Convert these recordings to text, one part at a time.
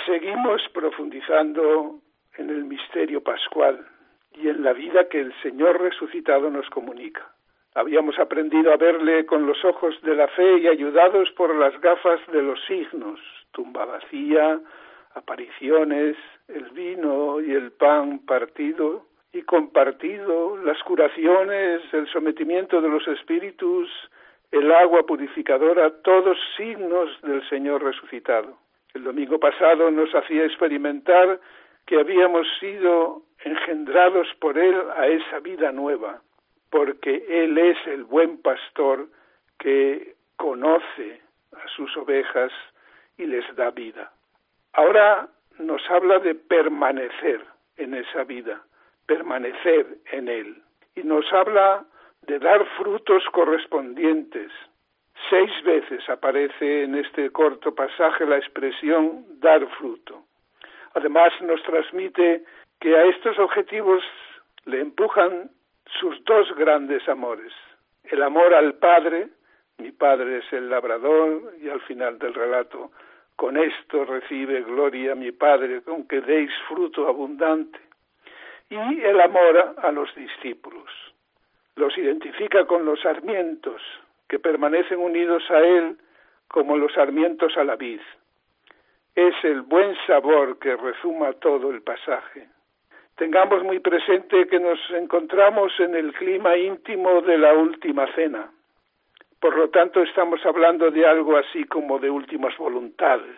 Seguimos profundizando en el misterio pascual y en la vida que el Señor resucitado nos comunica. Habíamos aprendido a verle con los ojos de la fe y ayudados por las gafas de los signos, tumba vacía, apariciones, el vino y el pan partido y compartido, las curaciones, el sometimiento de los espíritus, el agua purificadora, todos signos del Señor resucitado. El domingo pasado nos hacía experimentar que habíamos sido engendrados por Él a esa vida nueva, porque Él es el buen pastor que conoce a sus ovejas y les da vida. Ahora nos habla de permanecer en esa vida, permanecer en Él. Y nos habla de dar frutos correspondientes. 6 veces aparece en este corto pasaje la expresión dar fruto. Además nos transmite que a estos objetivos le empujan sus 2 grandes amores. El amor al Padre, mi Padre es el labrador, y al final del relato, con esto recibe gloria mi Padre, con que deis fruto abundante. Y el amor a los discípulos. Los identifica con los sarmientos, que permanecen unidos a Él como los sarmientos a la vid. Es el buen sabor que rezuma todo el pasaje. Tengamos muy presente que nos encontramos en el clima íntimo de la última cena. Por lo tanto, estamos hablando de algo así como de últimas voluntades.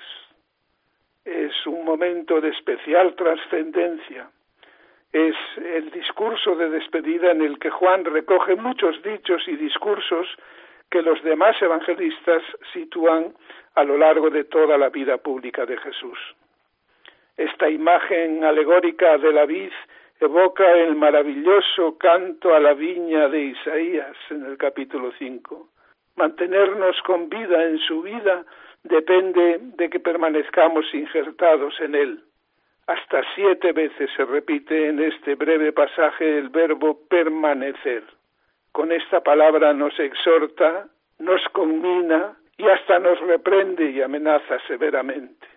Es un momento de especial trascendencia. Es el discurso de despedida en el que Juan recoge muchos dichos y discursos que los demás evangelistas sitúan a lo largo de toda la vida pública de Jesús. Esta imagen alegórica de la vid evoca el maravilloso canto a la viña de Isaías en el capítulo 5. Mantenernos con vida en su vida depende de que permanezcamos injertados en Él. Hasta 7 veces se repite en este breve pasaje el verbo permanecer. Con esta palabra nos exhorta, nos conmina y hasta nos reprende y amenaza severamente.